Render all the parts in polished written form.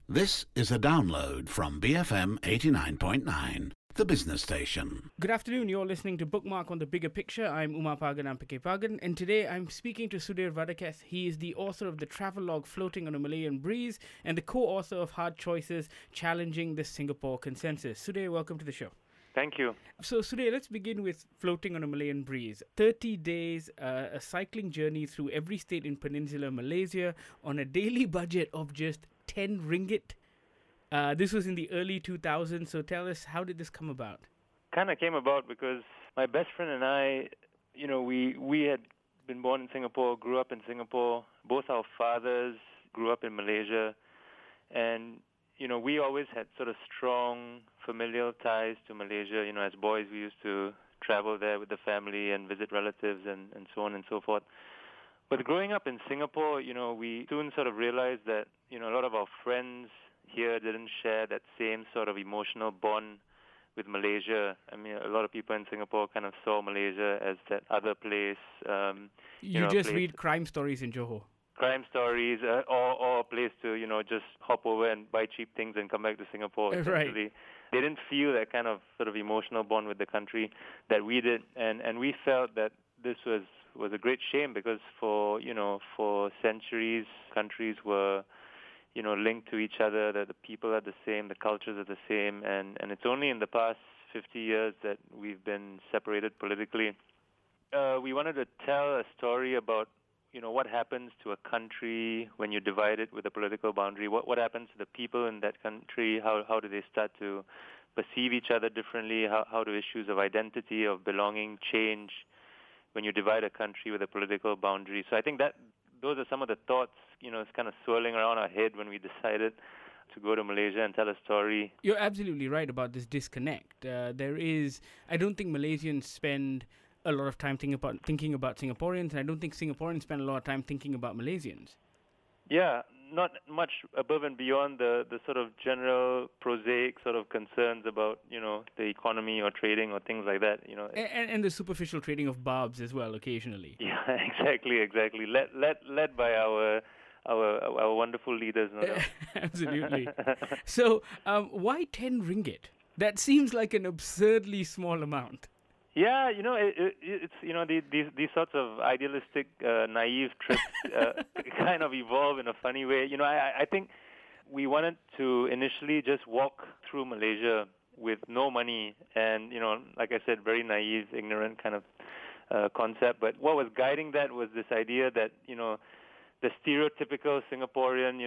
This is a download from BFM 89.9, the business station. Good afternoon, you're listening to Bookmark on the Bigger Picture. I'm Uma Pagan Ampike Pagan, and today I'm speaking to Sudhir Vadaketh. He is the author of the travelogue Floating on a Malayan Breeze and the co-author of Hard Choices, Challenging the Singapore Consensus. Sudhir, welcome to the show. Thank you. So, Sudhir, let's begin with Floating on a Malayan Breeze. 30 days, a cycling journey through every state in Peninsular Malaysia on a daily budget of just 10 ringgit. This was in the early 2000s, so tell us, how did this come about? Kind of came about because my best friend and I, we had been born in Singapore, grew up in Singapore. Both our fathers grew up in Malaysia. And, we always had sort of strong familial ties to Malaysia. As boys, we used to travel there with the family and visit relatives and so on and so forth. But growing up in Singapore, we soon sort of realized that, a lot of our friends here didn't share that same sort of emotional bond with Malaysia. I mean, a lot of people in Singapore kind of saw Malaysia as that other place. You just read crime stories in Johor. Crime stories, or a place to, just hop over and buy cheap things and come back to Singapore, essentially. Right. They didn't feel that kind of sort of emotional bond with the country that we did. And we felt that this was a great shame because for centuries, countries were linked to each other, that the people are the same, the cultures are the same, and it's only in the past 50 years that we've been separated politically. We wanted to tell a story about, what happens to a country when you divide it with a political boundary. What happens to the people in that country? How do they start to perceive each other differently? How do issues of identity, of belonging change when you divide a country with a political boundary? So I think that those are some of the thoughts, it's kind of swirling around our head when we decided to go to Malaysia and tell a story. You're absolutely right about this disconnect. I don't think Malaysians spend a lot of time thinking about Singaporeans, and I don't think Singaporeans spend a lot of time thinking about Malaysians. Yeah, not much above and beyond the sort of general prosaic sort of concerns about, the economy or trading or things like that, And the superficial trading of barbs as well, occasionally. Yeah, exactly. Led by our wonderful leaders, no doubt. Absolutely. So, why 10 ringgit? That seems like an absurdly small amount. Yeah, it's these sorts of idealistic, naive trips kind of evolve in a funny way. I think we wanted to initially just walk through Malaysia with no money, and like I said, very naive, ignorant kind of concept. But what was guiding that was this idea that the stereotypical Singaporean,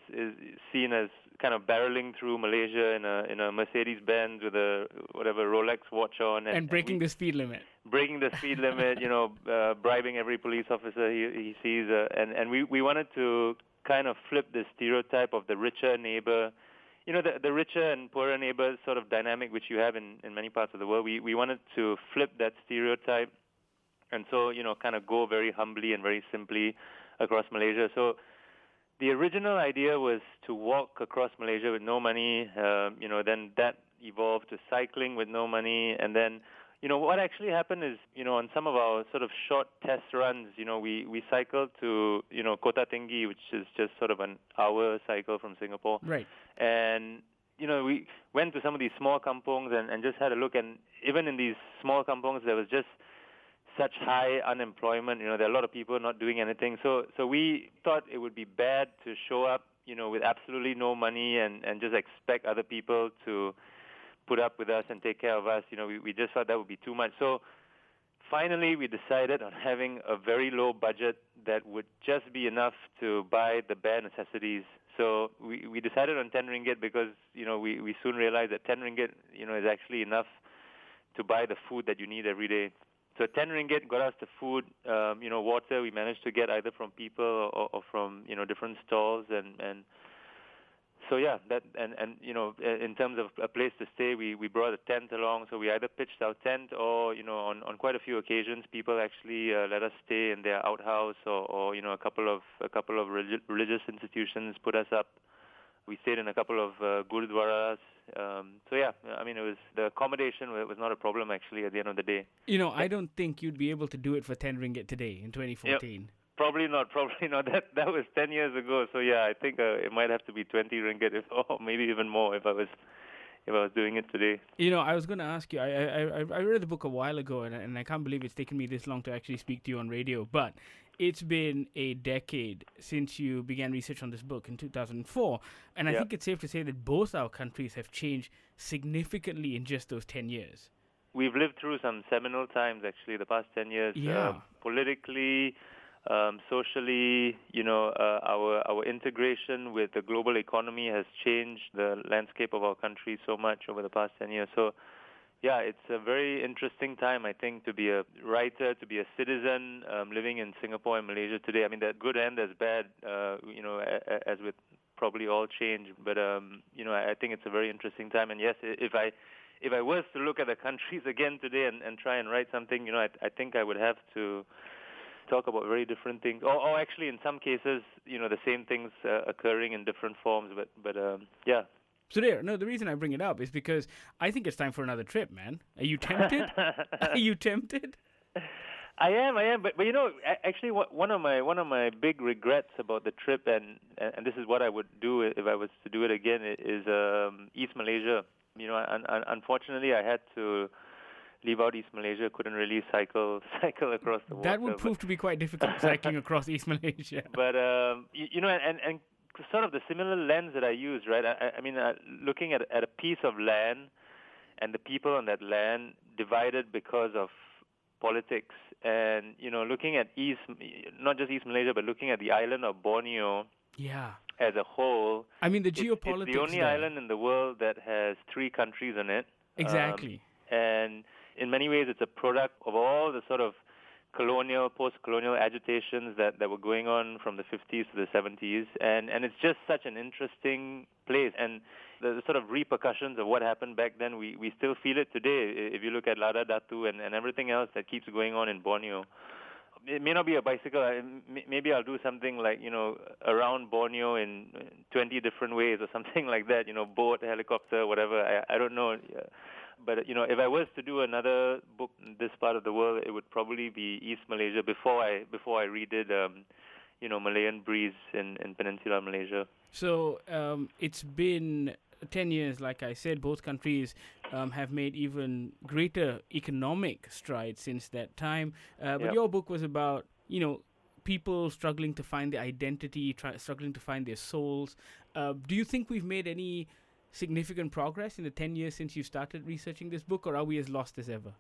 is seen as kind of barreling through Malaysia in a Mercedes-Benz with a whatever Rolex watch on, and breaking the speed limit. Breaking the speed limit, bribing every police officer he sees, and we wanted to kind of flip the stereotype of the richer neighbor. The richer and poorer neighbor sort of dynamic which you have in many parts of the world. We wanted to flip that stereotype, and so kind of go very humbly and very simply across Malaysia. So the original idea was to walk across Malaysia with no money. Then that evolved to cycling with no money, and then what actually happened is on some of our sort of short test runs, we cycled to Kota Tinggi, which is just sort of an hour cycle from Singapore. Right. And we went to some of these small kampongs and just had a look, and even in these small kampongs there was just such high unemployment. There are a lot of people not doing anything. So we thought it would be bad to show up, with absolutely no money and just expect other people to put up with us and take care of us. We just thought that would be too much. So finally we decided on having a very low budget that would just be enough to buy the bare necessities. So we decided on 10 ringgit because, we soon realized that 10 ringgit, is actually enough to buy the food that you need every day. So 10 ringgit got us the food, water we managed to get either from people or from, different stalls. And so, yeah, in terms of a place to stay, we brought a tent along. So we either pitched our tent or, on quite a few occasions, people actually let us stay in their outhouse or a couple of religious institutions put us up. We stayed in a couple of gurudwaras. It was the accommodation was not a problem actually at the end of the day. I don't think you'd be able to do it for 10 ringgit today in 2014. Probably not. That was 10 years ago. So yeah, I think it might have to be 20 ringgit, or maybe even more if I was doing it today. I was going to ask you. I read the book a while ago, and I can't believe it's taken me this long to actually speak to you on radio. But it's been a decade since you began research on this book in 2004, and I think it's safe to say that both our countries have changed significantly in just those 10 years. We've lived through some seminal times, actually, the past 10 years. Yeah. Politically, socially, our integration with the global economy has changed the landscape of our country so much over the past 10 years. So, yeah, it's a very interesting time, I think, to be a writer, to be a citizen living in Singapore and Malaysia today. I mean, there's good and there's bad, as with probably all change. But, I think it's a very interesting time. And yes, if I was to look at the countries again today and try and write something, I think I would have to talk about very different things, or actually in some cases, the same things occurring in different forms. But yeah. So the reason I bring it up is because I think it's time for another trip, man. Are you tempted? Are you tempted? I am. But actually, one of my big regrets about the trip, and this is what I would do if I was to do it again, is East Malaysia. Unfortunately, I had to leave out East Malaysia. Couldn't really cycle across the water. That would prove to be quite difficult, cycling across East Malaysia. But and sort of the similar lens that I use, right? I mean, looking at a piece of land and the people on that land divided because of politics, and looking at not just East Malaysia, but looking at the island of Borneo. Yeah. As a whole, I mean, the geopolitics. It's the only island in the world that has 3 countries on it. Exactly. And in many ways, it's a product of all the sort of post-colonial agitations that were going on from the 50s to the 70s. And it's just such an interesting place. And the sort of repercussions of what happened back then, we still feel it today. If you look at Lada Datu and everything else that keeps going on in Borneo. It may not be a bicycle. Maybe I'll do something like, around Borneo in 20 different ways or something like that, boat, helicopter, whatever. I don't know. But, if I was to do another book in this part of the world, it would probably be East Malaysia before I redid, Malayan Breeze in Peninsular Malaysia. So it's been 10 years, like I said. Both countries have made even greater economic strides since that time. But your book was about, people struggling to find their identity, struggling to find their souls. Do you think we've made any significant progress in the 10 years since you started researching this book, or are we as lost as ever?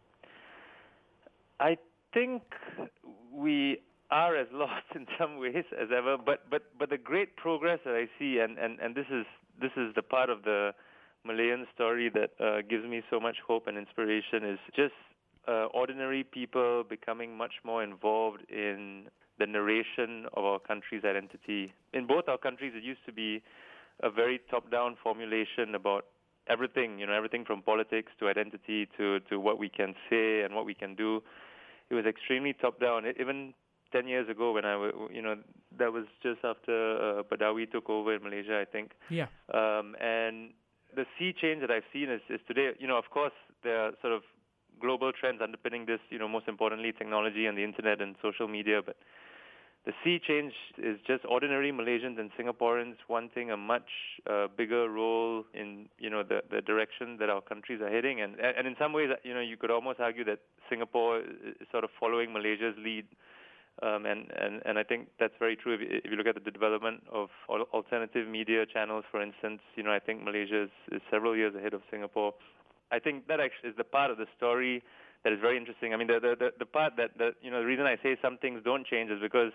I think we are as lost in some ways as ever, but the great progress that I see, and this is the part of the Malayan story that gives me so much hope and inspiration, is just ordinary people becoming much more involved in the narration of our country's identity. In both our countries, it used to be a very top-down formulation about everything, everything from politics to identity to what we can say and what we can do. It was extremely top-down. Even 10 years ago when that was just after Badawi took over in Malaysia, I think. Yeah. And the sea change that I've seen is today, of course, there are sort of global trends underpinning this, most importantly, technology and the internet and social media, but the sea change is just ordinary Malaysians and Singaporeans wanting a much bigger role in, the direction that our countries are heading. And in some ways, you could almost argue that Singapore is sort of following Malaysia's lead. And I think that's very true. If you look at the development of alternative media channels, for instance, I think Malaysia is several years ahead of Singapore. I think that actually is the part of the story that is very interesting. I mean, the part that the reason I say some things don't change is because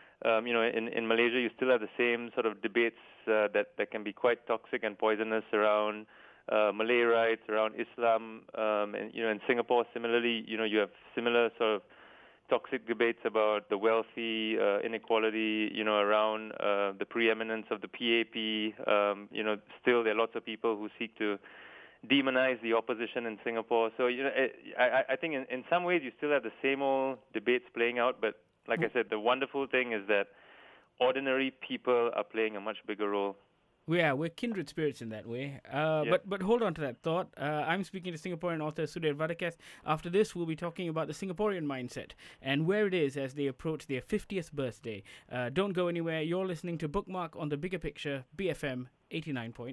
in Malaysia you still have the same sort of debates that can be quite toxic and poisonous around Malay rights, around Islam, and in Singapore similarly, you have similar sort of toxic debates about the wealthy, inequality, around the preeminence of the PAP. Still there are lots of people who seek to demonize the opposition in Singapore. So, I think in some ways you still have the same old debates playing out, but like I said, the wonderful thing is that ordinary people are playing a much bigger role. We're kindred spirits in that way. But hold on to that thought. I'm speaking to Singaporean author Sudhir Vadaketh. After this, we'll be talking about the Singaporean mindset and where it is as they approach their 50th birthday. Don't go anywhere. You're listening to Bookmark on the Bigger Picture, BFM 89.9.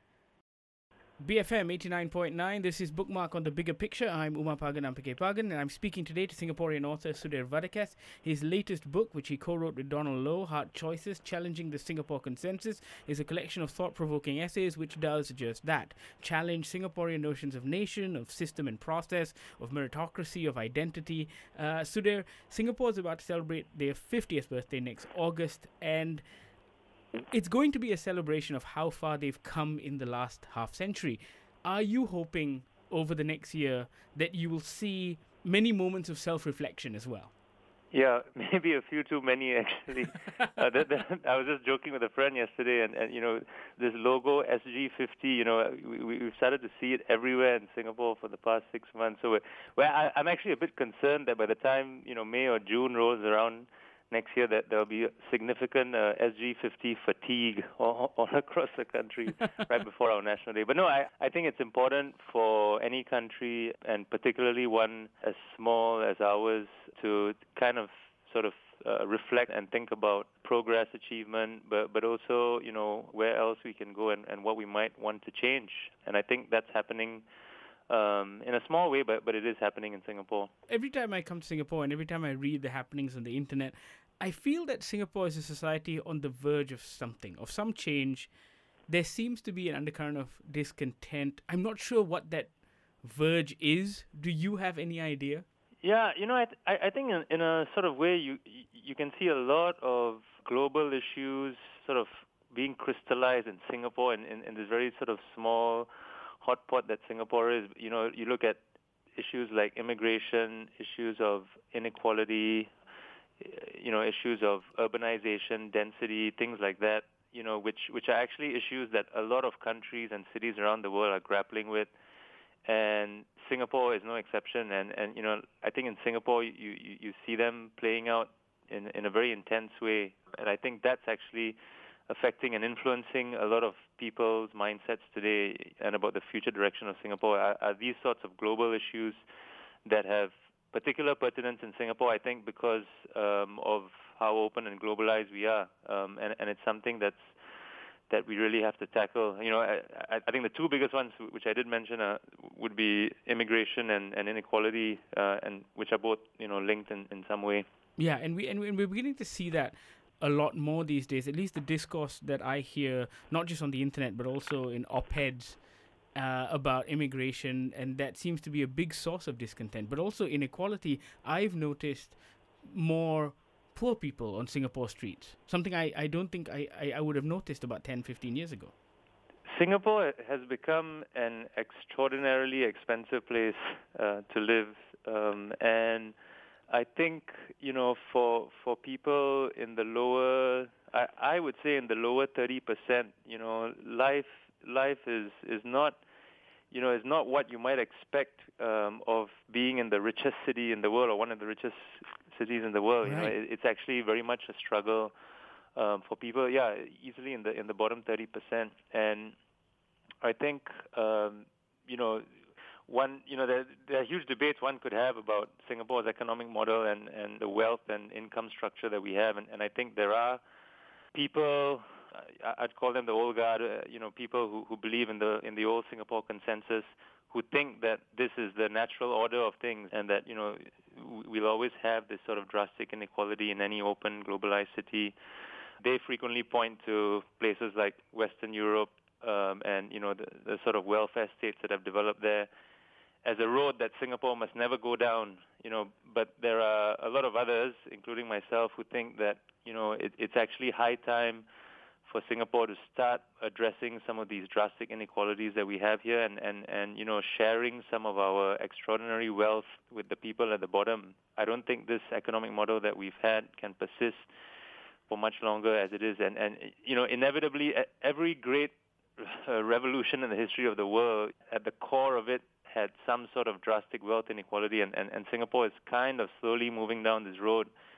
BFM 89.9, this is Bookmark on the Bigger Picture. I'm Umar Pagan Ampake Pagan, and I'm speaking today to Singaporean author Sudhir Vadaketh. His latest book, which he co-wrote with Donald Low, Hard Choices, Challenging the Singapore Consensus, is a collection of thought-provoking essays which does just that. Challenge Singaporean notions of nation, of system and process, of meritocracy, of identity. Sudhir, Singapore is about to celebrate their 50th birthday next August, and it's going to be a celebration of how far they've come in the last half century. Are you hoping over the next year that you will see many moments of self-reflection as well? Yeah, maybe a few too many, actually. I was just joking with a friend yesterday, and you know, this logo SG50, you know, we've started to see it everywhere in Singapore for the past 6 months. So I'm actually a bit concerned that by the time, you know, May or June rolls around next year, that there'll be significant SG50 fatigue all across the country right before our National Day. But no, I think it's important for any country, and particularly one as small as ours, to kind of sort of reflect and think about progress, achievement, but also, you know, where else we can go and what we might want to change. And I think that's happening in a small way, but it is happening in Singapore. Every time I come to Singapore and every time I read the happenings on the internet, I feel that Singapore is a society on the verge of something, of some change. There seems to be an undercurrent of discontent. I'm not sure what that verge is. Do you have any idea? Yeah, you know, I think in a sort of way you can see a lot of global issues sort of being crystallized in Singapore in this very sort of small hot pot that Singapore is. You know, you look at issues like immigration, issues of inequality, you know, issues of urbanization, density, things like that, you know, which are actually issues that a lot of countries and cities around the world are grappling with. And Singapore is no exception. And you know, I think in Singapore you see them playing out in a very intense way. And I think that's actually affecting and influencing a lot of people's mindsets today and about the future direction of Singapore are these sorts of global issues that have particular pertinence in Singapore, I think, because of how open and globalized we are. And it's something that we really have to tackle. You know, I think the two biggest ones, which I did mention, would be immigration and inequality, and which are both, you know, linked in some way. Yeah, and we're beginning to see that a lot more these days. At least the discourse that I hear, not just on the internet, but also in op-eds about immigration, and that seems to be a big source of discontent. But also inequality. I've noticed more poor people on Singapore streets, something I don't think I would have noticed about 10, 15 years ago. Singapore has become an extraordinarily expensive place to live, and I think, you know, for people in the lower, I would say in the lower 30%, you know, life is not, you know, is not what you might expect of being in the richest city in the world, or one of the richest cities in the world. Right. You know, it's actually very much a struggle for people. Yeah, easily in the bottom 30%. And I think, you know, there are huge debates one could have about Singapore's economic model and the wealth and income structure that we have. And I think there are people, I'd call them the old guard, you know, people who believe in the old Singapore consensus, who think that this is the natural order of things, and that, you know, we'll always have this sort of drastic inequality in any open, globalized city. They frequently point to places like Western Europe and, you know, the sort of welfare states that have developed there as a road that Singapore must never go down, you know. But there are a lot of others, including myself, who think that, you know, it's actually high time for Singapore to start addressing some of these drastic inequalities that we have here, and you know, sharing some of our extraordinary wealth with the people at the bottom. I don't think this economic model that we've had can persist for much longer as it is. And you know, inevitably, every great revolution in the history of the world, at the core of it, had some sort of drastic wealth inequality, and Singapore is kind of slowly moving down this road.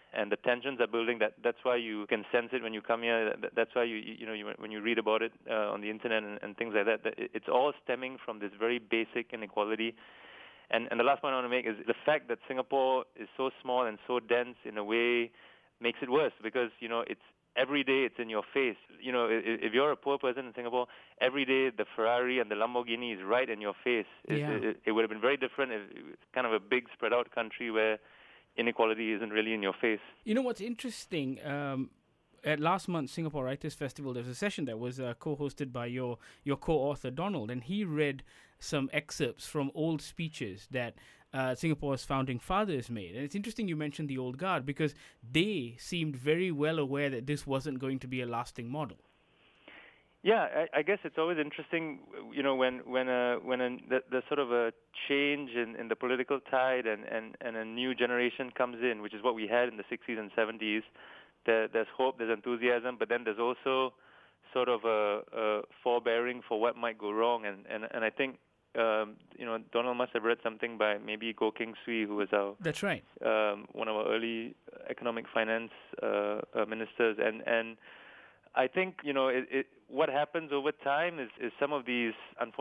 and the tensions are building. That's why you can sense it when you come here. That's why when you read about it on the internet and things like that. It's all stemming from this very basic inequality. And the last point I want to make is the fact that Singapore is so small and so dense in a way makes it worse, because it's every day it's in your face. If you're a poor person in Singapore, every day the Ferrari and the Lamborghini is right in your face. It would have been very different if it's kind of a big spread out country where inequality isn't really in your face. You know what's interesting? At last month's Singapore Writers' Festival, there was a session that was co-hosted by your co-author Donald, and he read some excerpts from old speeches that Singapore's founding fathers made. And it's interesting you mentioned the old guard, because they seemed very well aware that this wasn't going to be a lasting model. Yeah, I guess it's always interesting, when there's sort of a change in the political tide and a new generation comes in, which is what we had in the 60s and 70s. There's hope, there's enthusiasm, but then there's also sort of a forbearing for what might go wrong. And I think, Donald must have read something by maybe Goh Keng Swee, who was That's right. One of our early economic finance ministers. And I think, what happens over time is some of these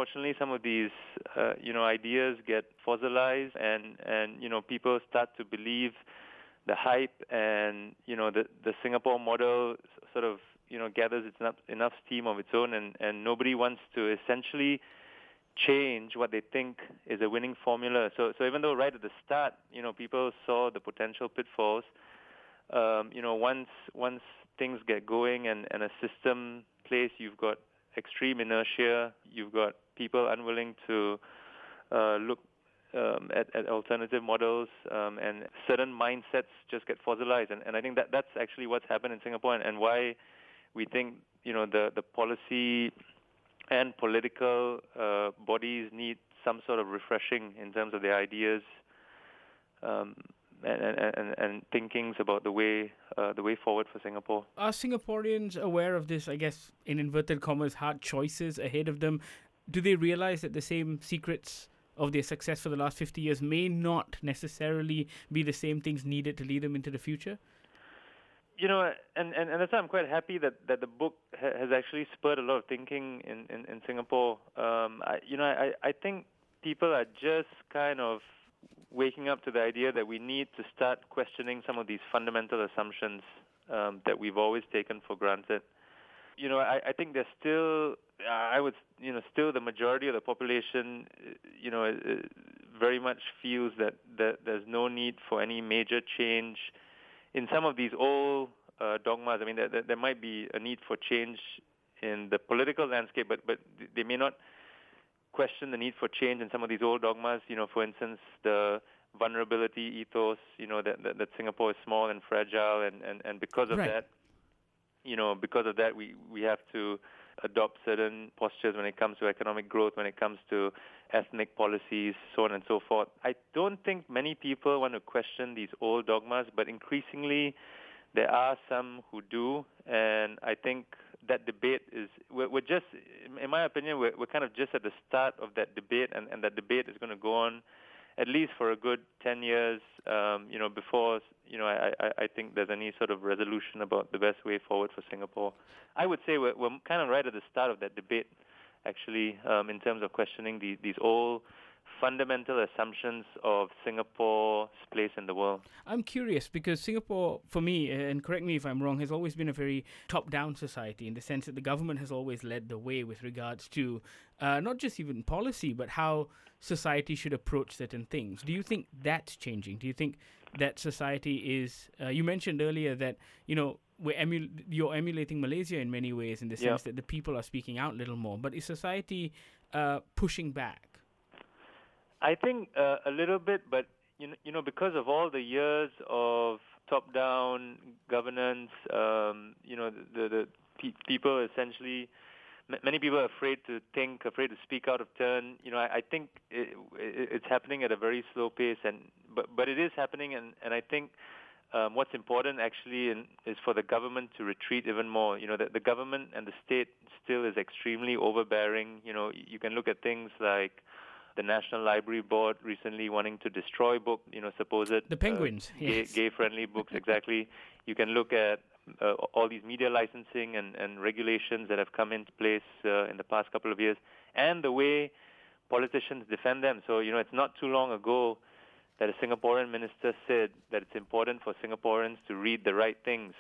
ideas get fossilized and people start to believe the hype, and the Singapore model sort of gathers enough steam of its own, and nobody wants to essentially change what they think is a winning formula. So even though right at the start people saw the potential pitfalls, once things get going and a system plays, you've got extreme inertia, you've got people unwilling to look at alternative models, and certain mindsets just get fossilized. And I think that's actually what's happened in Singapore, and why we think the policy and political bodies need some sort of refreshing in terms of their ideas and thinkings about the way forward for Singapore. Are Singaporeans aware of this, I guess, in inverted commas, hard choices ahead of them? Do they realize that the same secrets of their success for the last 50 years may not necessarily be the same things needed to lead them into the future? And that's why I'm quite happy that the book has actually spurred a lot of thinking in Singapore. I think people are just kind of waking up to the idea that we need to start questioning some of these fundamental assumptions that we've always taken for granted. I think there's still, still the majority of the population, very much feels that there's no need for any major change in some of these old dogmas. I mean, there might be a need for change in the political landscape, but they may not question the need for change in some of these old dogmas. For instance, the vulnerability ethos, that Singapore is small and fragile, and because of right. that, we have to adopt certain postures when it comes to economic growth, when it comes to ethnic policies, so on and so forth. I don't think many people want to question these old dogmas, but increasingly there are some who do, and I think that debate we're just, in my opinion, we're kind of just at the start of that debate, and that debate is going to go on at least for a good 10 years, before, I think there's any sort of resolution about the best way forward for Singapore. I would say we're kind of right at the start of that debate, actually, in terms of questioning these old fundamental assumptions of Singapore's place in the world. I'm curious because Singapore, for me, and correct me if I'm wrong, has always been a very top-down society in the sense that the government has always led the way with regards to not just even policy, but how society should approach certain things. Do you think that's changing? Do you think that society is... you mentioned earlier that, you're emulating Malaysia in many ways in the sense that the people are speaking out a little more. But is society pushing back? I think a little bit, but because of all the years of top-down governance, the people essentially, many people are afraid to think, afraid to speak out of turn. I think it's happening at a very slow pace, but it is happening, and I think what's important actually is for the government to retreat even more. The government and the state still is extremely overbearing. You can look at things like the National Library Board recently wanting to destroy books, supposed The Penguins, yes. gay-friendly books, exactly. You can look at all these media licensing and regulations that have come into place in the past couple of years, and the way politicians defend them. So, it's not too long ago that a Singaporean minister said that it's important for Singaporeans to read the right things,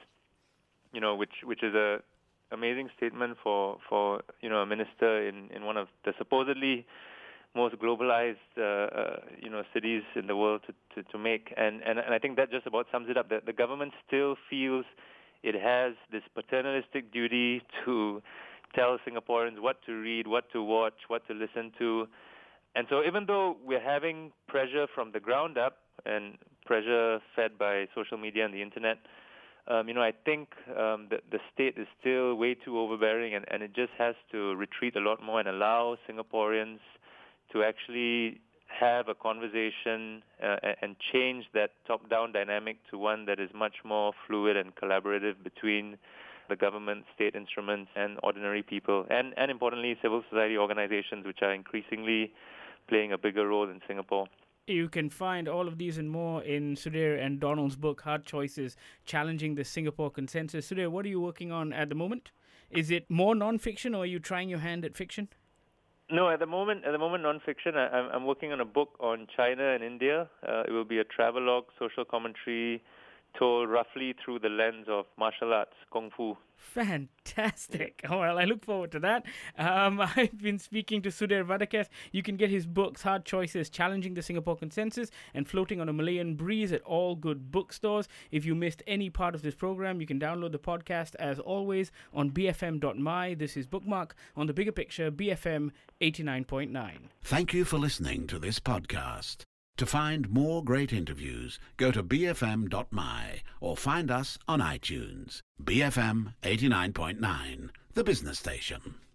which is a amazing statement for a minister in one of the supposedly most globalized cities in the world to make, and I think that just about sums it up. The government still feels it has this paternalistic duty to tell Singaporeans what to read, what to watch, what to listen to. And so even though we're having pressure from the ground up and pressure fed by social media and the internet, I think the state is still way too overbearing, and it just has to retreat a lot more and allow Singaporeans to actually have a conversation and change that top-down dynamic to one that is much more fluid and collaborative between the government, state instruments, and ordinary people, and importantly, civil society organizations, which are increasingly playing a bigger role in Singapore. You can find all of these and more in Sudhir and Donald's book, Hard Choices, Challenging the Singapore Consensus. Sudhir, what are you working on at the moment? Is it more non-fiction, or are you trying your hand at fiction? No, at the moment, non-fiction. I'm working on a book on China and India. It will be a travelogue, social commentary, told roughly through the lens of martial arts, Kung Fu. Fantastic. Oh, well, I look forward to that. I've been speaking to Sudhir Vadaketh. You can get his books, Hard Choices, Challenging the Singapore Consensus, and Floating on a Malayan Breeze at all good bookstores. If you missed any part of this program, you can download the podcast, as always, on bfm.my. This is Bookmark on the bigger picture, BFM 89.9. Thank you for listening to this podcast. To find more great interviews, go to bfm.my or find us on iTunes. BFM 89.9, the business station.